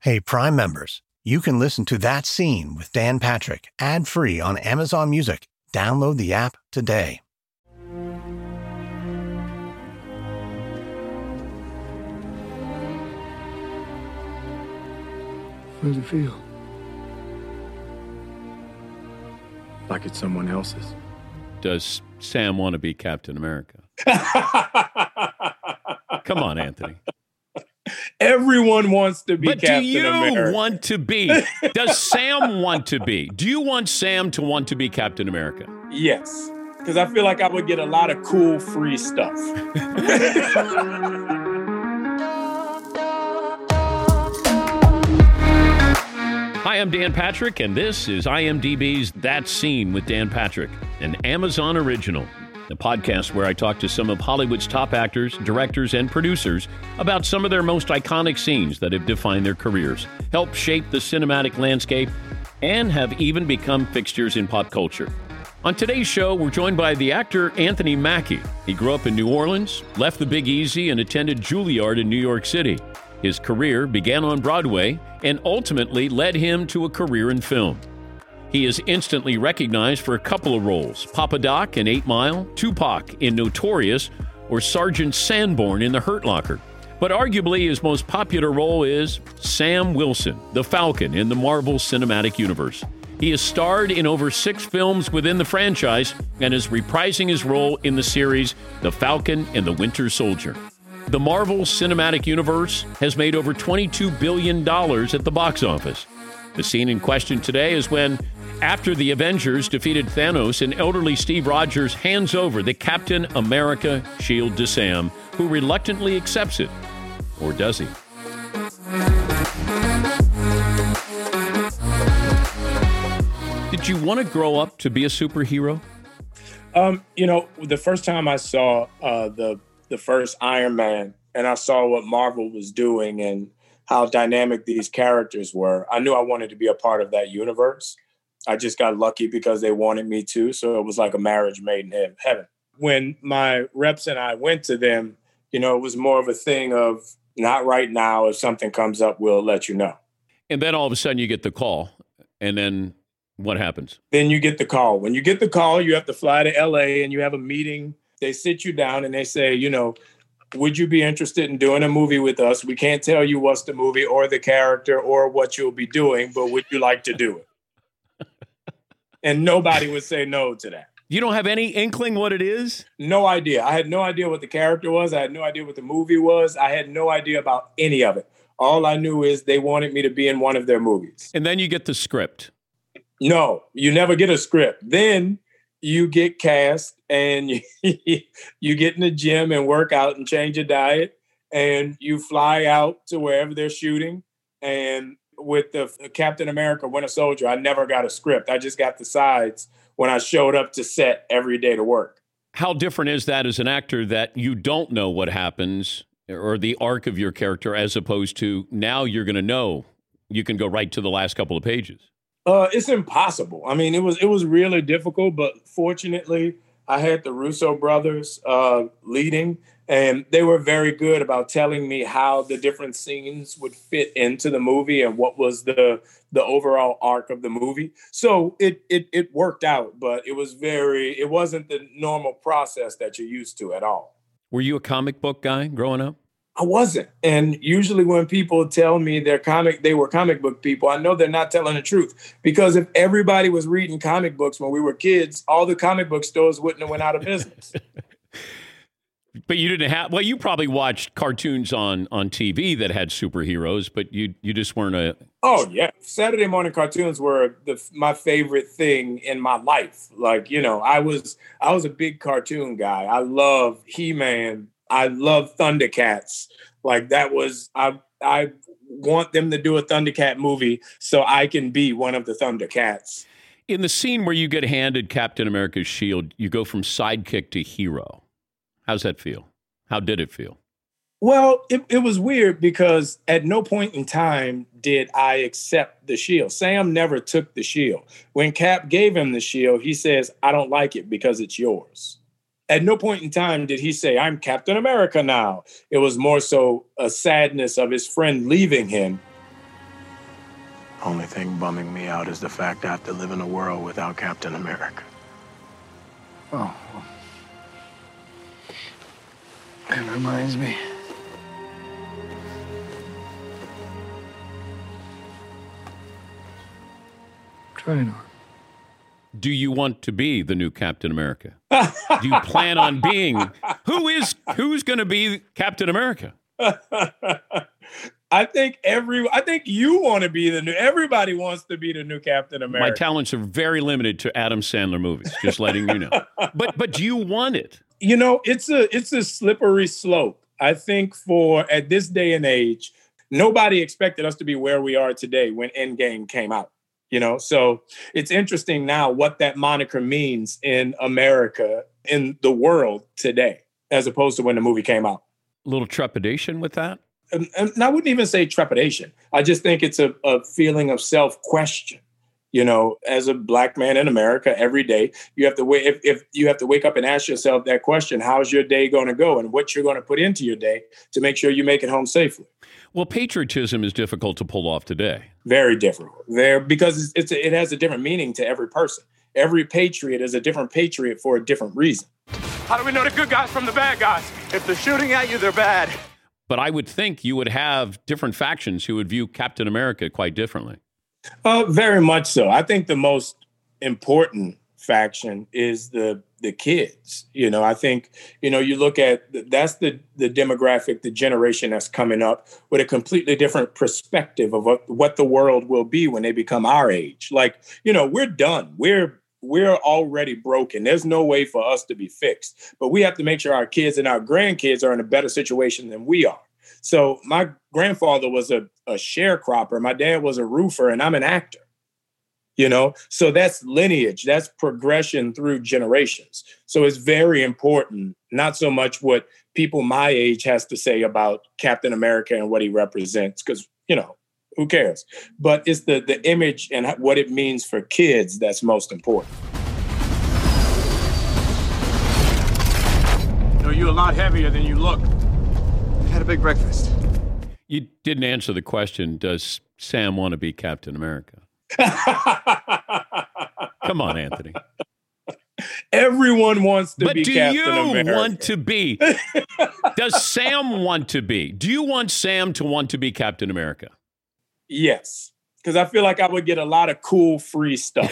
Hey, Prime members, you can listen to That Scene with Dan Patrick ad-free on Amazon Music. Download the app today. How does it feel? Like it's someone else's. Does Sam want to be Captain America? Come on, Anthony. Everyone wants to be Captain America. But do you want to be? Does Sam want to be? Do you want Sam to want to be Captain America? Yes, because I feel like I would get a lot of cool free stuff. Hi, I'm Dan Patrick, and this is IMDb's That Scene with Dan Patrick, an Amazon original. A podcast where I talk to some of Hollywood's top actors, directors, and producers about some of their most iconic scenes that have defined their careers, helped shape the cinematic landscape, and have even become fixtures in pop culture. On today's show, we're joined by the actor Anthony Mackie. He grew up in New Orleans, left the Big Easy, and attended Juilliard in New York City. His career began on Broadway and ultimately led him to a career in film. He is instantly recognized for a couple of roles, Papa Doc in 8 Mile, Tupac in Notorious, or Sergeant Sanborn in The Hurt Locker. But arguably his most popular role is Sam Wilson, the Falcon in the Marvel Cinematic Universe. He has starred in over 6 films within the franchise and is reprising his role in the series The Falcon and the Winter Soldier. The Marvel Cinematic Universe has made over $22 billion at the box office. The scene in question today is when, after the Avengers defeated Thanos, and elderly Steve Rogers hands over the Captain America shield to Sam, who reluctantly accepts it. Or does he? Did you want to grow up to be a superhero? The first time I saw the first Iron Man and I saw what Marvel was doing and how dynamic these characters were, I knew I wanted to be a part of that universe. I just got lucky because they wanted me to, so it was like a marriage made in heaven. When my reps and I went to them, it was more of a thing of not right now. If something comes up, we'll let you know. And then all of a sudden you get the call, and then what happens? Then you get the call. When you get the call, you have to fly to LA and you have a meeting. They sit you down and they say, would you be interested in doing a movie with us? We can't tell you what's the movie or the character or what you'll be doing, but would you like to do it? And nobody would say no to that. You don't have any inkling what it is? No idea. I had no idea what the character was. I had no idea what the movie was. I had no idea about any of it. All I knew is they wanted me to be in one of their movies. And then you get the script. No, you never get a script. Then you get cast and you get in the gym and work out and change your diet and you fly out to wherever they're shooting. And with the Captain America Winter Soldier, I never got a script. I just got the sides when I showed up to set every day to work. How different is that as an actor that you don't know what happens or the arc of your character as opposed to now you're going to know you can go right to the last couple of pages? It's impossible. I mean, it was really difficult, but fortunately, I had the Russo brothers leading, and they were very good about telling me how the different scenes would fit into the movie and what was the overall arc of the movie. So it worked out, but it wasn't the normal process that you're used to at all. Were you a comic book guy growing up? I wasn't. And usually when people tell me they were comic book people, I know they're not telling the truth. Because if everybody was reading comic books when we were kids, all the comic book stores wouldn't have went out of business. But you didn't have, well, you probably watched cartoons on TV that had superheroes, but you just weren't a... Oh, yeah. Saturday morning cartoons were my favorite thing in my life. Like, I was a big cartoon guy. I love He-Man. I love Thundercats. Like that was, I want them to do a Thundercat movie so I can be one of the Thundercats. In the scene where you get handed Captain America's shield, you go from sidekick to hero. How's that feel? How did it feel? Well, it was weird because at no point in time did I accept the shield. Sam never took the shield. When Cap gave him the shield, he says, I don't like it because it's yours. At no point in time did he say, I'm Captain America now. It was more so a sadness of his friend leaving him Only thing bumming me out is the fact I have to live in a world without Captain America. Oh, well. That reminds me. Trying hard. Do you want to be the new Captain America? Do you plan on being? Who's going to be Captain America? I think you want to be everybody wants to be the new Captain America. My talents are very limited to Adam Sandler movies, just letting you know. But do you want it? You know, it's a slippery slope. I think at this day and age, nobody expected us to be where we are today when Endgame came out. You know, so it's interesting now what that moniker means in America, in the world today, as opposed to when the movie came out. A little trepidation with that? And I wouldn't even say trepidation. I just think it's a feeling of self-question. You know, as a black man in America, every day you have to wait. If you have to wake up and ask yourself that question, how's your day going to go, and what you're going to put into your day to make sure you make it home safely. Well, patriotism is difficult to pull off today. Very difficult. Because it has a different meaning to every person. Every patriot is a different patriot for a different reason. How do we know the good guys from the bad guys? If they're shooting at you, they're bad. But I would think you would have different factions who would view Captain America quite differently. Very much so. I think the most important faction is the kids. You know, I think, you know, you look at that's the demographic, the generation that's coming up with a completely different perspective of what the world will be when they become our age. Like, you know, we're done. We're already broken. There's no way for us to be fixed. But we have to make sure our kids and our grandkids are in a better situation than we are. So my grandfather was a sharecropper. My dad was a roofer, and I'm an actor. You know, so that's lineage, that's progression through generations. So it's very important, not so much what people my age has to say about Captain America and what he represents, because, you know, who cares? But it's the image and what it means for kids that's most important. You know, you're a lot heavier than you look. I had a big breakfast. You didn't answer the question, does Sam want to be Captain America? Come on, Anthony. Everyone wants to be Captain America. But do you want to be? Does Sam want to be? Do you want Sam to want to be Captain America? Yes, because I feel like I would get a lot of cool free stuff.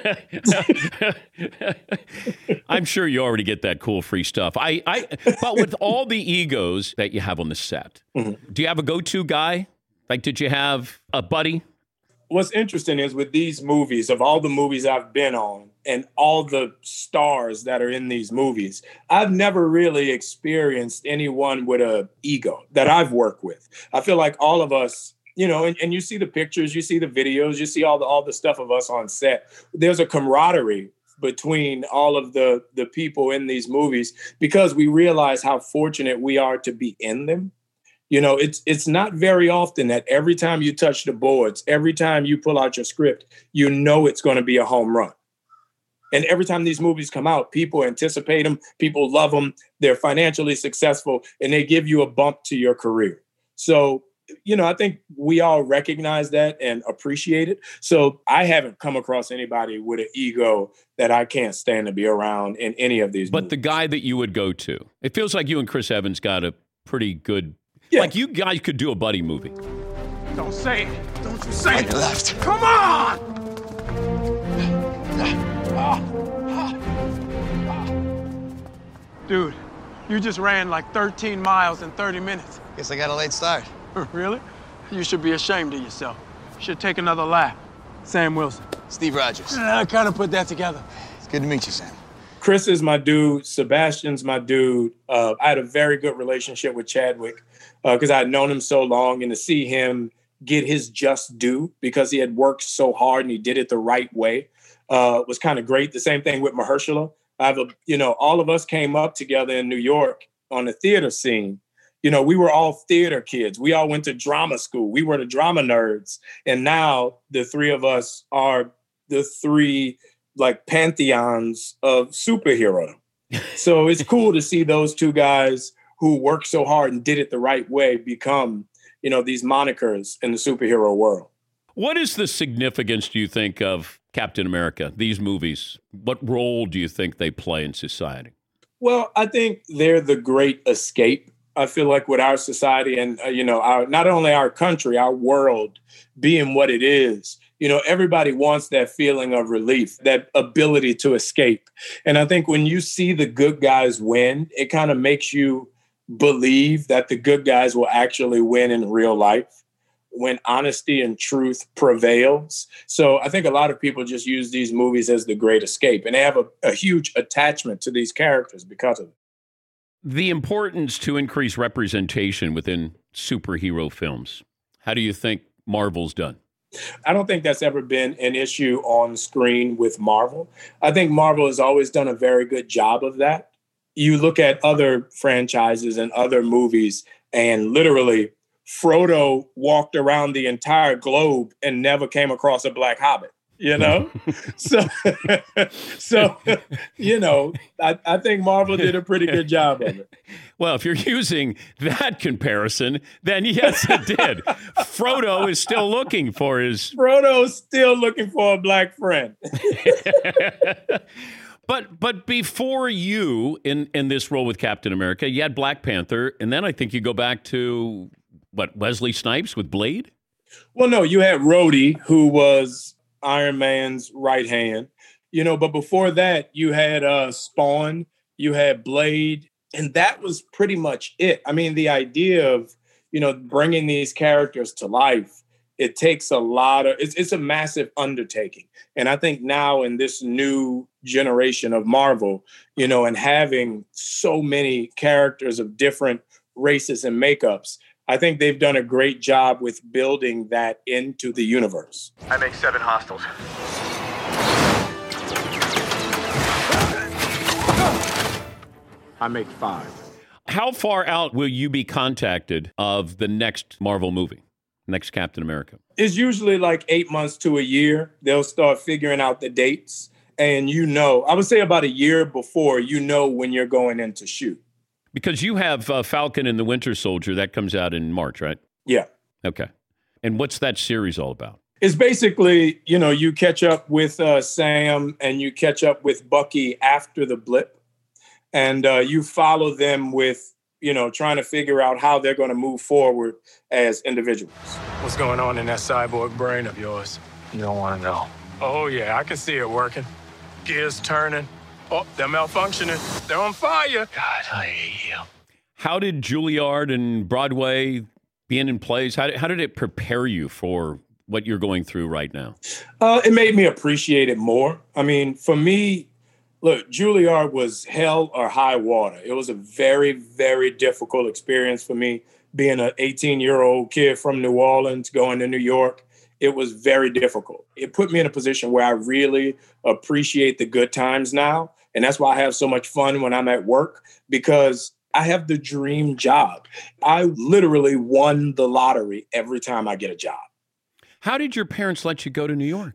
I'm sure you already get that cool free stuff. But with all the egos that you have on the set, do you have a go-to guy? Like, did you have a buddy? What's interesting is with these movies, of all the movies I've been on and all the stars that are in these movies, I've never really experienced anyone with an ego that I've worked with. I feel like all of us, you know, and you see the pictures, you see the videos, you see all the stuff of us on set. There's a camaraderie between all of the people in these movies because we realize how fortunate we are to be in them. You know, it's not very often that every time you touch the boards, every time you pull out your script, you know it's going to be a home run. And every time these movies come out, people anticipate them, people love them, they're financially successful, and they give you a bump to your career. So, you know, I think we all recognize that and appreciate it. So I haven't come across anybody with an ego that I can't stand to be around in any of these movies. The guy that you would go to, it feels like you and Chris Evans got a pretty good... Yeah. Like, you guys could do a buddy movie. Don't say it. Don't you say it. On your left. Come on! Dude, you just ran like 13 miles in 30 minutes. Guess I got a late start. Really? You should be ashamed of yourself. You should take another lap. Sam Wilson. Steve Rogers. I kind of put that together. It's good to meet you, Sam. Chris is my dude. Sebastian's my dude. I had a very good relationship with Chadwick because I had known him so long, and to see him get his just due because he had worked so hard and he did it the right way was kind of great. The same thing with Mahershala. All of us came up together in New York on the theater scene. You know, we were all theater kids. We all went to drama school. We were the drama nerds. And now the three of us are the three like pantheons of superhero. So it's cool to see those two guys who worked so hard and did it the right way become, you know, these monikers in the superhero world. What is the significance, do you think, of Captain America, these movies? What role do you think they play in society? Well, I think they're the great escape. I feel like with our society and, not only our country, our world being what it is, everybody wants that feeling of relief, that ability to escape. And I think when you see the good guys win, it kind of makes you believe that the good guys will actually win in real life when honesty and truth prevails. So I think a lot of people just use these movies as the great escape, and they have a huge attachment to these characters because of it. The importance to increase representation within superhero films. How do you think Marvel's done? I don't think that's ever been an issue on screen with Marvel. I think Marvel has always done a very good job of that. You look at other franchises and other movies, and literally Frodo walked around the entire globe and never came across a black hobbit, So, I think Marvel did a pretty good job of it. Well, if you're using that comparison, then yes, it did. Frodo's still looking for a black friend. But before you in this role with Captain America, you had Black Panther, and then I think you go back to Wesley Snipes with Blade? Well, no, you had Rhodey, who was Iron Man's right hand, but before that, you had Spawn, you had Blade, and that was pretty much it. I mean, the idea of, bringing these characters to life, it takes it's a massive undertaking. And I think now in this new generation of Marvel, and having so many characters of different races and makeups, I think they've done a great job with building that into the universe. I make 7 hostiles. I make 5. How far out will you be contacted of the next Marvel movie, next Captain America? It's usually like 8 months to a year. They'll start figuring out the dates. And I would say about a year before, when you're going in to shoot. Because you have Falcon and the Winter Soldier, that comes out in March, right? Yeah. Okay. And what's that series all about? It's basically, you catch up with Sam and you catch up with Bucky after the blip. And you follow them with, trying to figure out how they're going to move forward as individuals. What's going on in that cyborg brain of yours? You don't want to know. Oh, yeah, I can see it working. Gears turning. Oh, they're malfunctioning. They're on fire. God, I hate you. How did Juilliard and Broadway being in plays, how did it prepare you for what you're going through right now? It made me appreciate it more. I mean, for me, look, Juilliard was hell or high water. It was a very, very difficult experience for me being an 18-year-old kid from New Orleans going to New York. It was very difficult. It put me in a position where I really appreciate the good times now. And that's why I have so much fun when I'm at work, because I have the dream job. I literally won the lottery every time I get a job. How did your parents let you go to New York?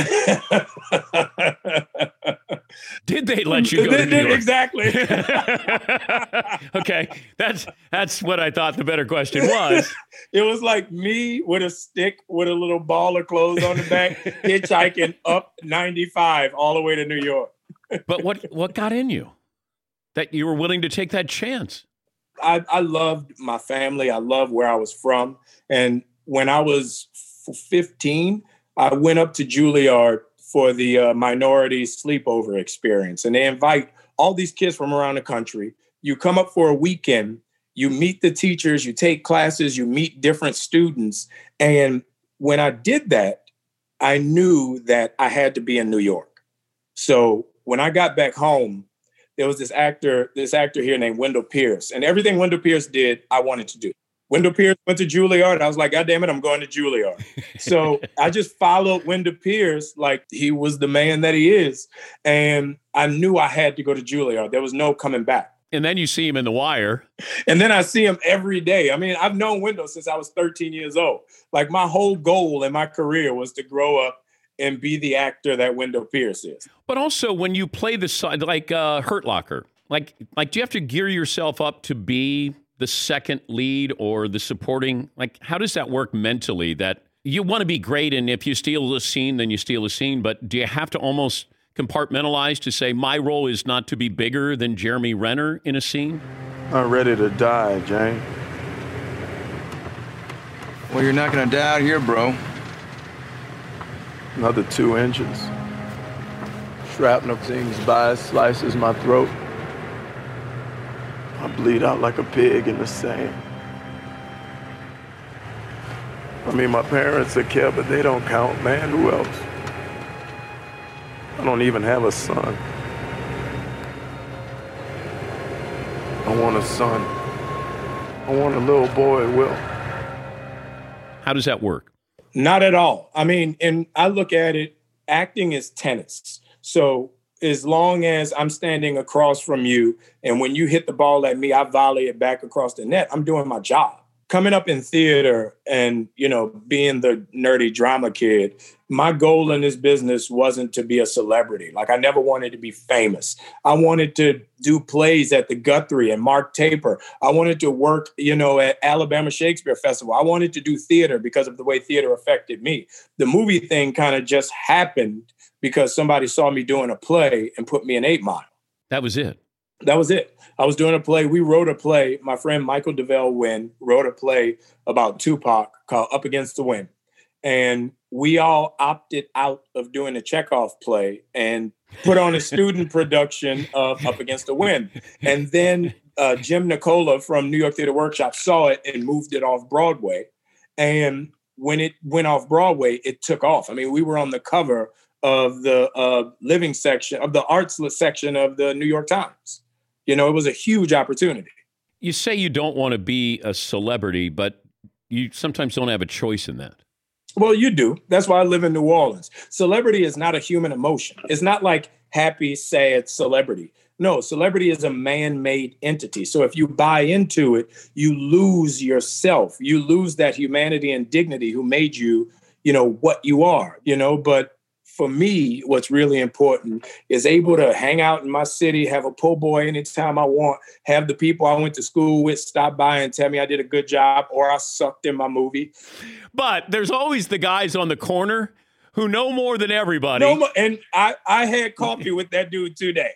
Did they let you go to New York? Exactly. Okay, that's what I thought the better question was. It was like me with a stick with a little ball of clothes on the back, hitchhiking up 95 all the way to New York. But what got in you that you were willing to take that chance? I loved my family. I loved where I was from. And when I was 15, I went up to Juilliard for the minority sleepover experience. And they invite all these kids from around the country. You come up for a weekend, you meet the teachers, you take classes, you meet different students. And when I did that, I knew that I had to be in New York. So when I got back home, there was this actor here named Wendell Pierce. And everything Wendell Pierce did, I wanted to do. Wendell Pierce went to Juilliard. I was like, God damn it, I'm going to Juilliard. So I just followed Wendell Pierce like he was the man that he is. And I knew I had to go to Juilliard. There was no coming back. And then you see him in The Wire. And then I see him every day. I mean, I've known Wendell since I was 13 years old. Like my whole goal in my career was to grow up and be the actor that Wendell Pierce is. But also when you play the side, like Hurt Locker, like do you have to gear yourself up to be the second lead or the supporting? Like, how does that work mentally that You want to be great, and if you steal a scene, then you steal a scene. But do you have to almost compartmentalize to say my role is not to be bigger than Jeremy Renner in a scene? I'm ready to die, Jane. Well, you're not gonna die out here, bro. Another 2 inches. Shrapnel zings by, slices my throat. I bleed out like a pig in the sand. I mean, my parents are killed, but they don't count, man. Who else? I don't even have a son. I want a son. I want a little boy, Will. How does that work? Not at all. I mean, and I look at it, acting is tennis. So as long as I'm standing across from you, and when you hit the ball at me, I volley it back across the net, I'm doing my job. Coming up in theater and, being the nerdy drama kid, my goal in this business wasn't to be a celebrity. Like, I never wanted to be famous. I wanted to do plays at the Guthrie and Mark Taper. I wanted to work, at Alabama Shakespeare Festival. I wanted to do theater because of the way theater affected me. The movie thing kind of just happened because somebody saw me doing a play and put me in 8 Mile. That was it. That was it. I was doing a play. We wrote a play. My friend Michael DeVell Wynn wrote a play about Tupac called Up Against the Wind. And we all opted out of doing a Chekhov play and put on a student production of Up Against the Wind. And then Jim Nicola from New York Theater Workshop saw it and moved it off Broadway. And when it went off Broadway, it took off. I mean, we were on the cover of the living section, of the arts section of the New York Times. It was a huge opportunity. You say you don't want to be a celebrity, but you sometimes don't have a choice in that. Well, you do. That's why I live in New Orleans. Celebrity is not a human emotion. It's not like happy, sad celebrity. No, celebrity is a man-made entity. So if you buy into it, you lose yourself. You lose that humanity and dignity who made you, what you are, But for me, what's really important is able to hang out in my city, have a po' boy anytime I want, have the people I went to school with stop by and tell me I did a good job or I sucked in my movie. But there's always the guys on the corner who know more than everybody. And I had coffee with that dude today.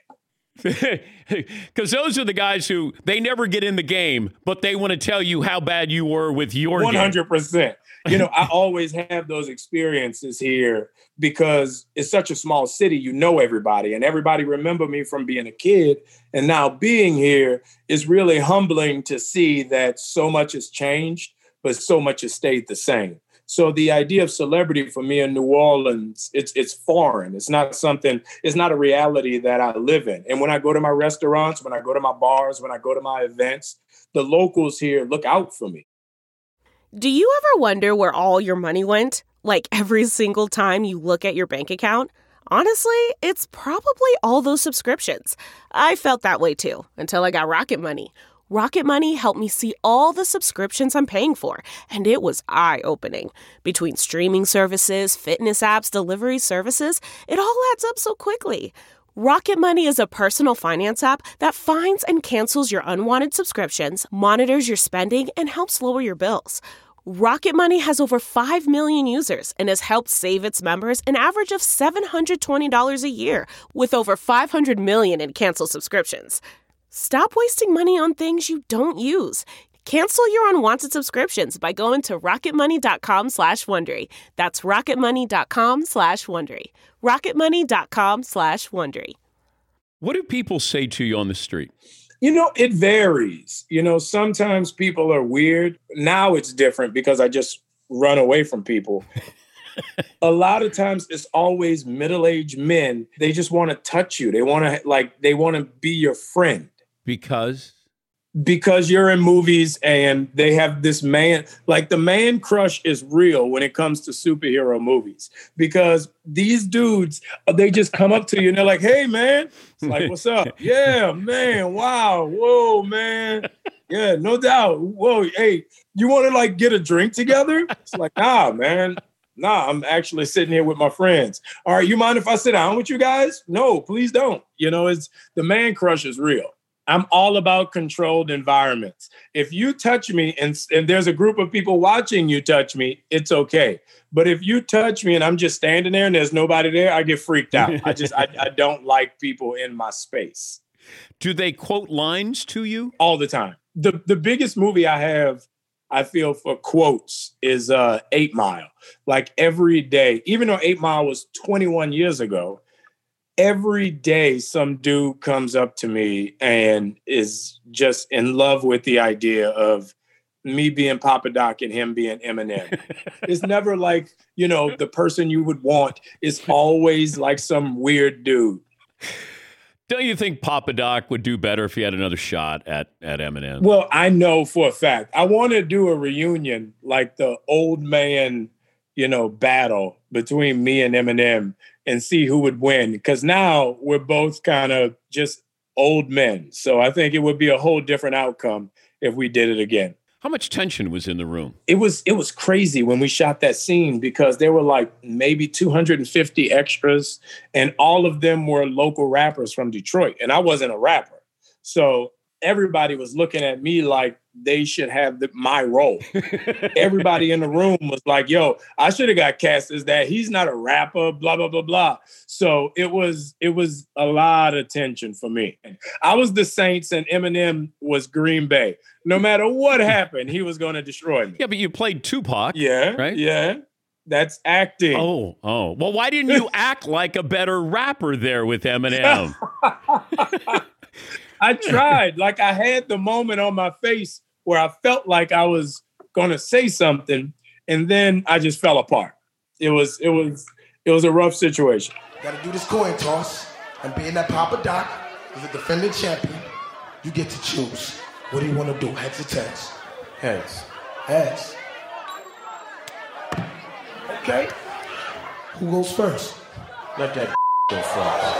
Because those are the guys who, they never get in the game, but they want to tell you how bad you were with your 100%. game. I always have those experiences here because it's such a small city, everybody, and everybody remember me from being a kid. And now being here is really humbling to see that so much has changed, but so much has stayed the same. So the idea of celebrity for me in New Orleans, it's foreign. It's not a reality that I live in. And when I go to my restaurants, when I go to my bars, when I go to my events, the locals here look out for me. Do you ever wonder where all your money went? Like every single time you look at your bank account? Honestly, it's probably all those subscriptions. I felt that way too, until I got Rocket Money. Rocket Money helped me see all the subscriptions I'm paying for, and it was eye-opening. Between streaming services, fitness apps, delivery services, it all adds up so quickly. Rocket Money is a personal finance app that finds and cancels your unwanted subscriptions, monitors your spending, and helps lower your bills. Rocket Money has over 5 million users and has helped save its members an average of $720 a year, with over 500 million in canceled subscriptions. Stop wasting money on things you don't use. Cancel your unwanted subscriptions by going to rocketmoney.com/Wondery. That's rocketmoney.com/Wondery. rocketmoney.com/Wondery. What do people say to you on the street? It varies. Sometimes people are weird. Now it's different because I just run away from people. A lot of times it's always middle-aged men. They just want to touch you. They want to be your friend. Because you're in movies and they have this man, like the man crush is real when it comes to superhero movies, because these dudes, they just come up to you and they're like, hey, man, it's like, what's up? Yeah, man. Wow. Whoa, man. Yeah, no doubt. Whoa. Hey, you want to get a drink together? It's like, nah, man. Nah, I'm actually sitting here with my friends. All right. You mind if I sit down with you guys? No, please don't. It's the man crush is real. I'm all about controlled environments. If you touch me and there's a group of people watching you touch me, it's okay. But if you touch me and I'm just standing there and there's nobody there, I get freaked out. I don't like people in my space. Do they quote lines to you? All the time. The biggest movie I have, I feel, for quotes is 8 Mile. Like every day, even though 8 Mile was 21 years ago, every day some dude comes up to me and is just in love with the idea of me being Papa Doc and him being Eminem. It's never like, the person you would want. It's always like some weird dude. Don't you think Papa Doc would do better if he had another shot at Eminem? Well, I know for a fact. I want to do a reunion, like the old man, battle between me and Eminem and see who would win. Because now we're both kind of just old men. So I think it would be a whole different outcome if we did it again. How much tension was in the room? It was crazy when we shot that scene because there were like maybe 250 extras and all of them were local rappers from Detroit. And I wasn't a rapper. So everybody was looking at me like they should have my role. Everybody in the room was like, yo, I should have got cast as that. He's not a rapper, blah, blah, blah, blah. So it was a lot of tension for me. I was the Saints and Eminem was Green Bay. No matter what happened, he was going to destroy me. Yeah, but you played Tupac. Yeah, right? Yeah. That's acting. Oh. Well, why didn't you act like a better rapper there with Eminem? I tried. Like I had the moment on my face where I felt like I was going to say something, and then I just fell apart. It was a rough situation. Got to do this coin toss, and being that Papa Doc is a defending champion, you get to choose. What do you want to do? Heads or tails? Heads. Heads. Okay. Who goes first? Let that go first.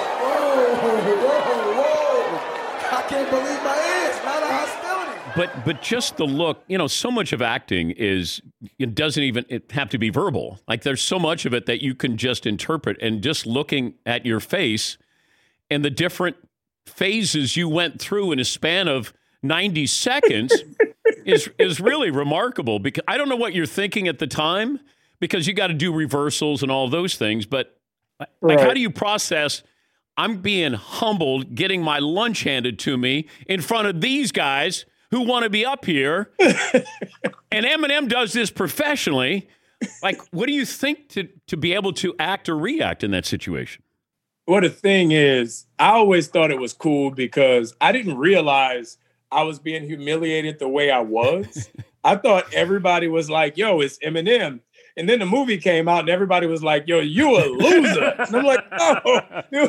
Whoa. I can't believe my ears. Not a hostility. But just the look, so much of acting it doesn't even have to be verbal. Like there's so much of it that you can just interpret, and just looking at your face and the different phases you went through in a span of 90 seconds is really remarkable, because I don't know what you're thinking at the time, because you got to do reversals and all those things. But like, how do you process, I'm being humbled, getting my lunch handed to me in front of these guys who want to be up here, and Eminem does this professionally. Like, what do you think to be able to act or react in that situation? Well, the thing is, I always thought it was cool because I didn't realize I was being humiliated the way I was. I thought everybody was like, yo, it's Eminem. And then the movie came out and everybody was like, yo, you a loser. And I'm like, no.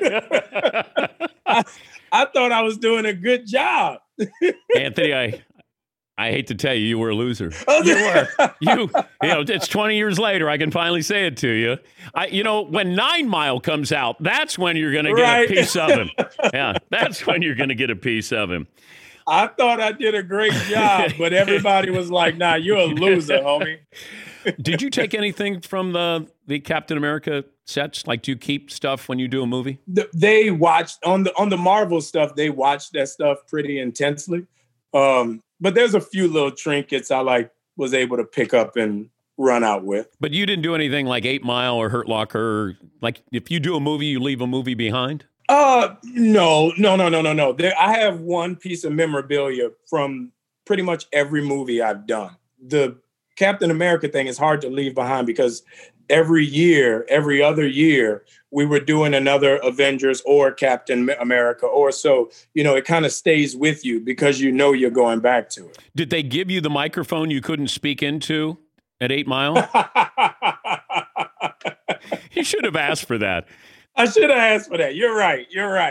I thought I was doing a good job. Anthony, I hate to tell you, you were a loser. You were. It's 20 years later. I can finally say it to you. When 9 Mile comes out, that's when you're going to get a piece of him. Yeah, that's when you're going to get a piece of him. I thought I did a great job, but everybody was like, nah, you're a loser, homie. Did you take anything from the Captain America sets? Like, do you keep stuff when you do a movie? They watched on the Marvel stuff. They watched that stuff pretty intensely. But there's a few little trinkets I was able to pick up and run out with. But you didn't do anything like 8 Mile or Hurt Locker. Like, if you do a movie, you leave a movie behind? No. I have one piece of memorabilia from pretty much every movie I've done. The Captain America thing is hard to leave behind because every other year, we were doing another Avengers or Captain America or so, it kind of stays with you because you're going back to it. Did they give you the microphone you couldn't speak into at 8 Mile? You should have asked for that. I should have asked for that. You're right.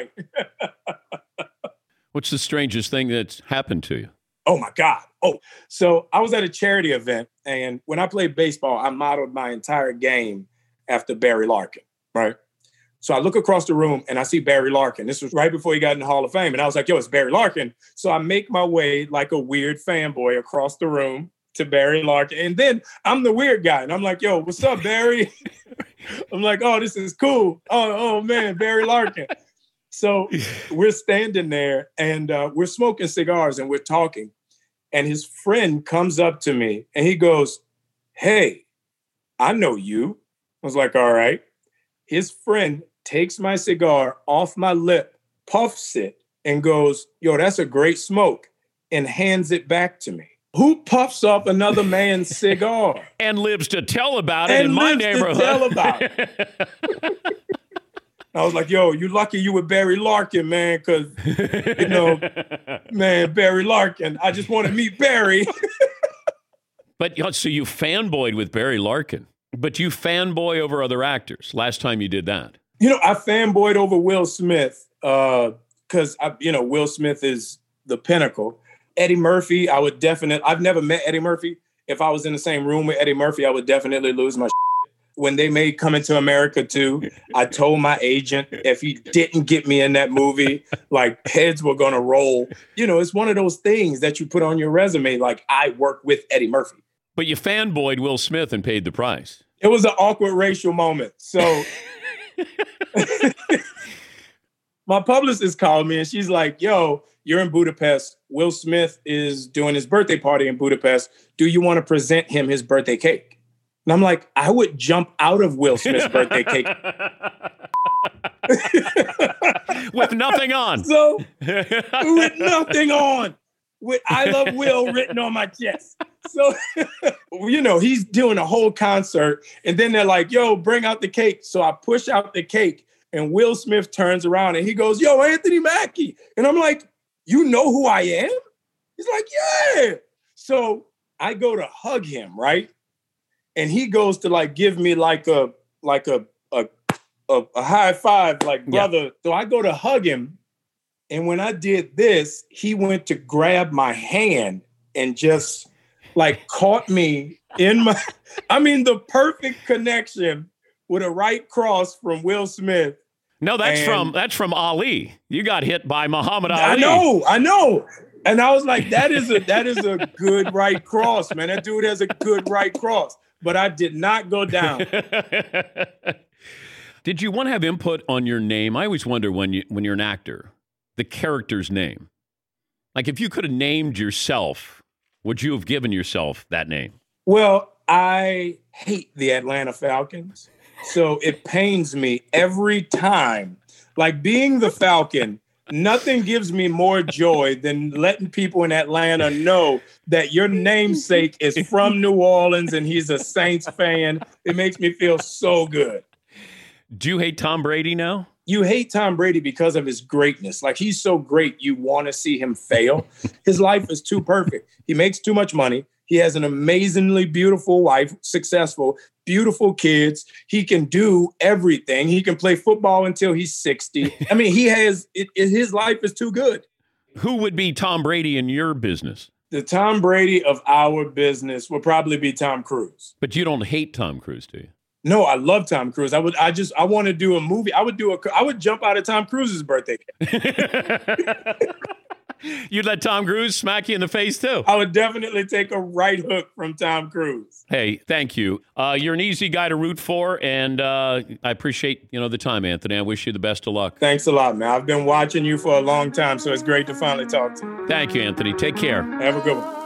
What's the strangest thing that's happened to you? Oh, my God. So I was at a charity event, and when I played baseball, I modeled my entire game after Barry Larkin, right? So I look across the room, and I see Barry Larkin. This was right before he got in the Hall of Fame, and I was like, yo, it's Barry Larkin. So I make my way like a weird fanboy across the room to Barry Larkin, and then I'm the weird guy, and I'm like, yo, what's up, Barry? I'm like, oh, this is cool. Oh, man, Barry Larkin. So we're standing there and we're smoking cigars and we're talking. And his friend comes up to me and he goes, "Hey, I know you." I was like, "All right." His friend takes my cigar off my lip, puffs it, and goes, "Yo, that's a great smoke," and hands it back to me. Who puffs up another man's cigar? And lives to tell about it in my neighborhood. To tell about it. I was like, "Yo, you lucky you with Barry Larkin, man, because, you know, man, Barry Larkin, I just want to meet Barry." But so you fanboyed with Barry Larkin, but you fanboy over other actors. Last time you did that. You know, I fanboyed over Will Smith because, Will Smith is the pinnacle. Eddie Murphy, I've never met Eddie Murphy. If I was in the same room with Eddie Murphy, I would definitely lose my shit. When they made Coming to America 2, I told my agent if he didn't get me in that movie, like heads were going to roll. You know, it's one of those things that you put on your resume, like I worked with Eddie Murphy. But you fanboyed Will Smith and paid the price. It was an awkward racial moment. So my publicist called me and she's like, "Yo, you're in Budapest. Will Smith is doing his birthday party in Budapest. Do you want to present him his birthday cake?" And I'm like, I would jump out of Will Smith's birthday cake. With nothing on. So, with nothing on. With "I love Will" written on my chest. So, he's doing a whole concert. And then they're like, "Yo, bring out the cake." So I push out the cake. And Will Smith turns around and he goes, "Yo, Anthony Mackie." And I'm like, "You know who I am?" He's like, "Yeah." So I go to hug him, right? And he goes to like give me like a high five, like, "Brother." Yeah. So I go to hug him. And when I did this, he went to grab my hand and just like caught me in the perfect connection with a right cross from Will Smith. No, that's from Ali. You got hit by Muhammad Ali. I know. And I was like, that is a good right cross, man. That dude has a good right cross. But I did not go down. Did you want to have input on your name? I always wonder when you're an actor, the character's name. Like if you could have named yourself, would you have given yourself that name? Well, I hate the Atlanta Falcons. So it pains me every time. Like being the Falcon, nothing gives me more joy than letting people in Atlanta know that your namesake is from New Orleans and he's a Saints fan. It makes me feel so good. Do you hate Tom Brady now? You hate Tom Brady because of his greatness. Like he's so great, you want to see him fail. His life is too perfect. He makes too much money. He has an amazingly beautiful wife, successful, beautiful kids. He can do everything. He can play football until he's 60. I mean, his life is too good. Who would be Tom Brady in your business? The Tom Brady of our business would probably be Tom Cruise. But you don't hate Tom Cruise, do you? No, I love Tom Cruise. I want to do a movie. I would jump out of Tom Cruise's birthday. You'd let Tom Cruise smack you in the face, too. I would definitely take a right hook from Tom Cruise. Hey, thank you. You're an easy guy to root for, and I appreciate the time, Anthony. I wish you the best of luck. Thanks a lot, man. I've been watching you for a long time, so it's great to finally talk to you. Thank you, Anthony. Take care. Have a good one.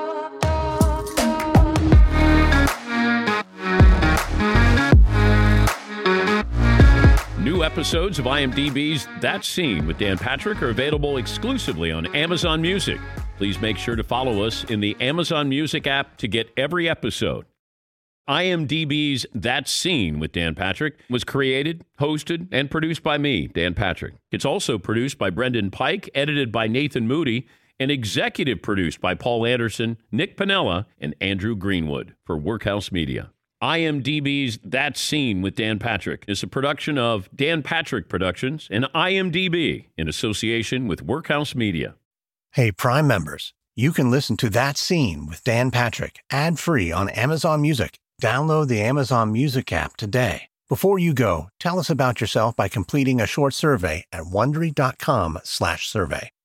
New episodes of IMDb's That Scene with Dan Patrick are available exclusively on Amazon Music. Please make sure to follow us in the Amazon Music app to get every episode. IMDb's That Scene with Dan Patrick was created, hosted, and produced by me, Dan Patrick. It's also produced by Brendan Pike, edited by Nathan Moody, and executive produced by Paul Anderson, Nick Piniella, and Andrew Greenwood for Workhouse Media. IMDb's That Scene with Dan Patrick is a production of Dan Patrick Productions and IMDb in association with Workhouse Media. Hey, Prime members, you can listen to That Scene with Dan Patrick ad-free on Amazon Music. Download the Amazon Music app today. Before you go, tell us about yourself by completing a short survey at Wondery.com/survey.